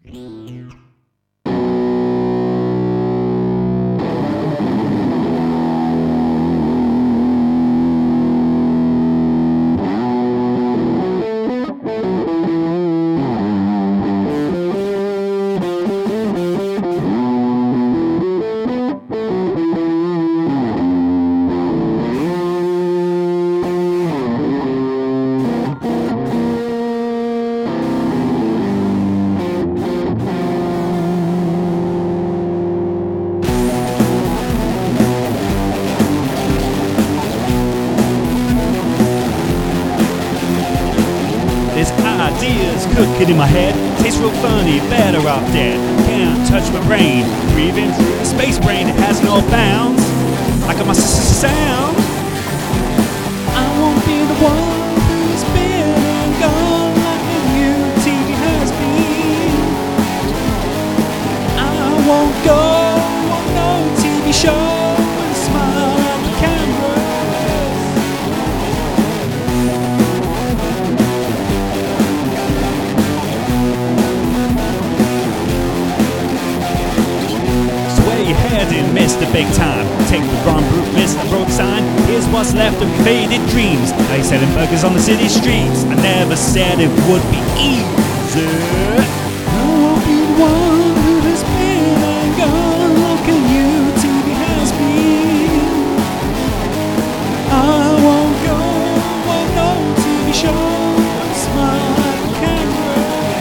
There's ideas cooking in my head. Tastes real funny, better off dead. Can't touch my brain. Breathing through the space brain, it has no bounds. I got my sound. I won't be the one who's been and gone like a new TV has been. I won't go on no TV show and smile at the cameras. So where you heading, Mr. Big Time? Take the wrong route, miss that road sign. Here's what's left of faded dreams. Now you're selling burgers on the city streets. I never said it would be easy. I won't be the one who has been and gone like a new TV has been. I won't go on no TV show and smile at the camera.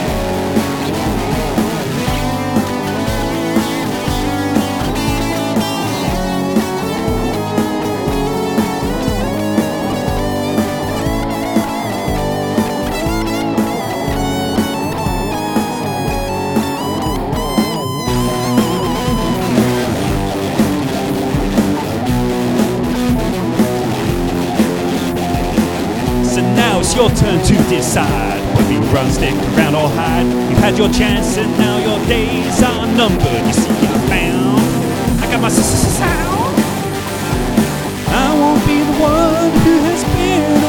So now it's your turn to decide whether you run, stick around or hide. You've had your chance and now your days are numbered. You see, I found I got my sound. I won't be the one who has been